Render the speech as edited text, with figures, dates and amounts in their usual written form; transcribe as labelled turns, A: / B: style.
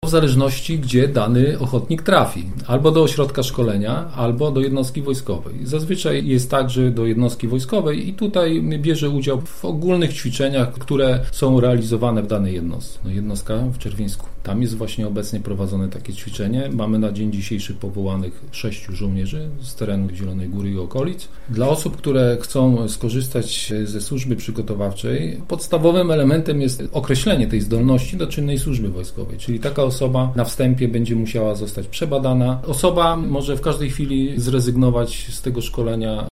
A: w zależności, gdzie dany ochotnik trafi. Albo do ośrodka szkolenia, albo do jednostki wojskowej. Zazwyczaj jest tak, że do jednostki wojskowej i tutaj bierze udział w ogólnych ćwiczeniach, które są realizowane w danej jednostce. No, jednostka w Czerwińsku. Tam jest właśnie obecnie prowadzone takie ćwiczenie. Mamy na dzień dzisiejszy powołanych 6 żołnierzy z terenu Zielonej Góry i okolic. Dla osób, które chcą skorzystać ze służby przygotowawczej, podstawowym elementem jest określenie tej zdolności do czynnej służby wojskowej, czyli taka osoba na wstępie będzie musiała zostać przebadana. Osoba może w każdej chwili zrezygnować z tego szkolenia